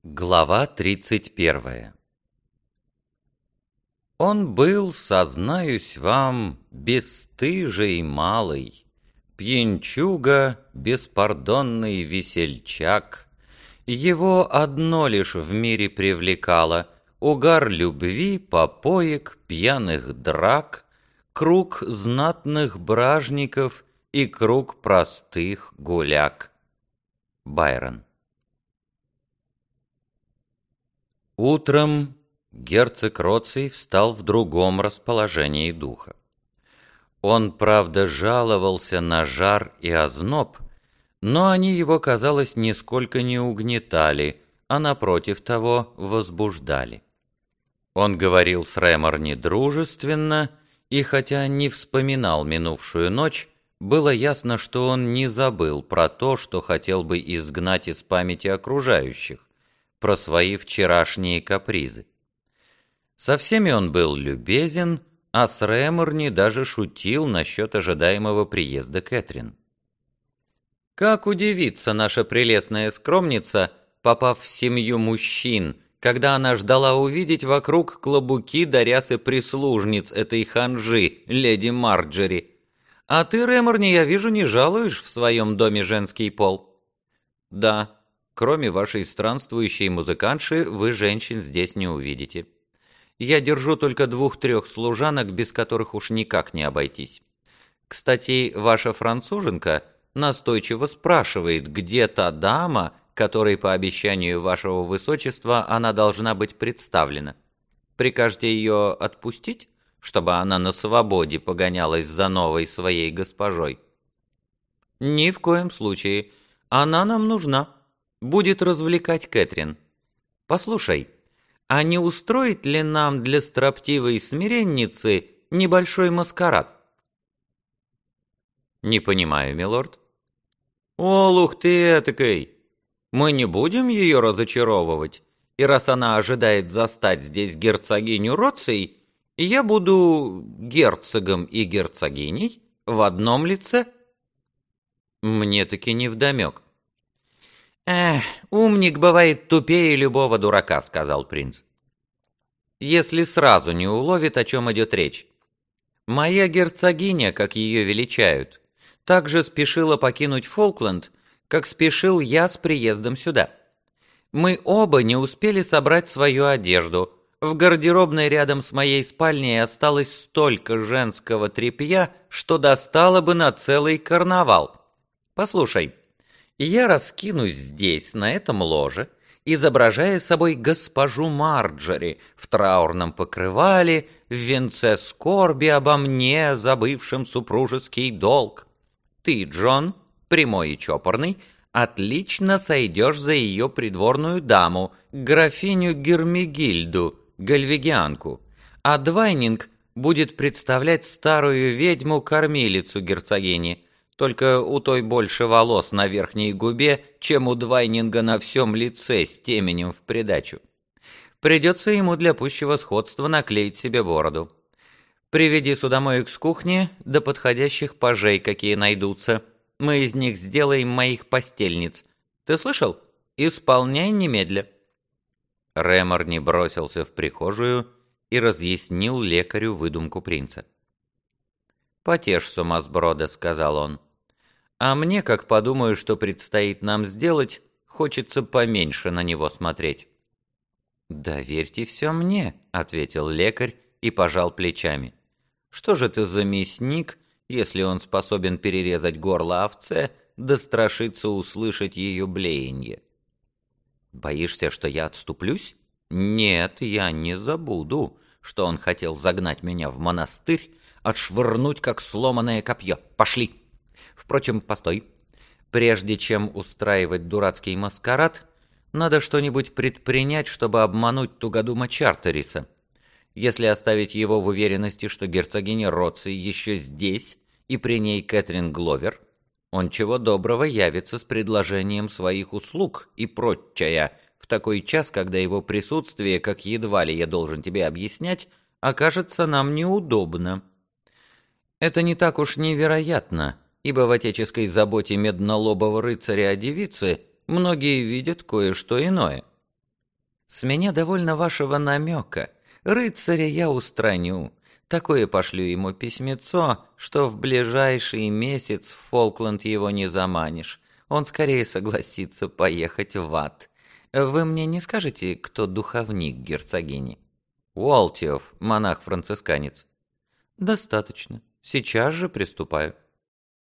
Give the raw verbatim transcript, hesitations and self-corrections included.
Глава тридцать первая. Он был, сознаюсь вам, бесстыжий малый, пьянчуга, беспардонный весельчак. Его одно лишь в мире привлекало — угар любви, попоек, пьяных драк, круг знатных бражников и круг простых гуляк. Байрон. Утром герцог Роций встал в другом расположении духа. Он, правда, жаловался на жар и озноб, но они его, казалось, нисколько не угнетали, а напротив того возбуждали. Он говорил с Реморни дружественно, и хотя не вспоминал минувшую ночь, было ясно, что он не забыл про то, что хотел бы изгнать из памяти окружающих, про свои вчерашние капризы. Со всеми он был любезен, а с Реморни даже шутил насчет ожидаемого приезда Кэтрин. Как удивится наша прелестная скромница, попав в семью мужчин, когда она ждала увидеть вокруг клобуки да рясы прислужниц этой ханжи, леди Марджери. А ты, Реморни, я вижу, не жалуешь в своем доме женский пол. Да. Кроме вашей странствующей музыкантши, вы женщин здесь не увидите. Я держу только двух-трех служанок, без которых уж никак не обойтись. Кстати, ваша француженка настойчиво спрашивает, где та дама, которой по обещанию вашего высочества она должна быть представлена. Прикажете ее отпустить, чтобы она на свободе погонялась за новой своей госпожой? Ни в коем случае. Она нам нужна. Будет развлекать Кэтрин. Послушай, а не устроить ли нам для строптивой смиренницы небольшой маскарад? Не понимаю, милорд. О, лух ты этакой! Мы не будем ее разочаровывать, и раз она ожидает застать здесь герцогиню Роций, я буду герцогом и герцогиней в одном лице. Мне таки невдомек. «Эх, умник бывает тупее любого дурака», — сказал принц. «Если сразу не уловит, о чем идет речь. Моя герцогиня, как ее величают, также спешила покинуть Фолкленд, как спешил я с приездом сюда. Мы оба не успели собрать свою одежду. В гардеробной рядом с моей спальней осталось столько женского тряпья, что достало бы на целый карнавал. Послушай, я раскинусь здесь, на этом ложе, изображая собой госпожу Марджери в траурном покрывале, в венце скорби обо мне, забывшем супружеский долг. Ты, Джон, прямой и чопорный, отлично сойдешь за ее придворную даму, графиню Гермегильду, гальвегианку, а Двайнинг будет представлять старую ведьму-кормилицу герцогини. Только у той больше волос на верхней губе, чем у Двайнинга на всем лице с теменем в придачу. Придется ему для пущего сходства наклеить себе бороду. Приведи судомоек с кухни, до подходящих пажей, какие найдутся. Мы из них сделаем моих постельниц. Ты слышал? Исполняй немедля». Реморни бросился в прихожую и разъяснил лекарю выдумку принца. «Потешь сумасброда», — сказал он. «А мне, как подумаю, что предстоит нам сделать, хочется поменьше на него смотреть». «Доверьте все мне», — ответил лекарь и пожал плечами. «Что же ты за мясник, если он способен перерезать горло овце, да страшится услышать ее блеяние?» «Боишься, что я отступлюсь? Нет, я не забуду, что он хотел загнать меня в монастырь, отшвырнуть, как сломанное копье. Пошли! Впрочем, постой. Прежде чем устраивать дурацкий маскарад, надо что-нибудь предпринять, чтобы обмануть тугодума Чартериса. Если оставить его в уверенности, что герцогиня Роций еще здесь, и при ней Кэтрин Гловер, он чего доброго явится с предложением своих услуг и прочая в такой час, когда его присутствие, как едва ли я должен тебе объяснять, окажется нам неудобно. Это не так уж невероятно, ибо в отеческой заботе меднолобого рыцаря о девице многие видят кое-что иное. С меня довольно вашего намека. Рыцаря я устраню. Такое пошлю ему письмецо, что в ближайший месяц в Фолкленд его не заманишь. Он скорее согласится поехать в ад. Вы мне не скажете, кто духовник герцогини? Уолтиов, монах-францисканец. Достаточно. Сейчас же приступаю.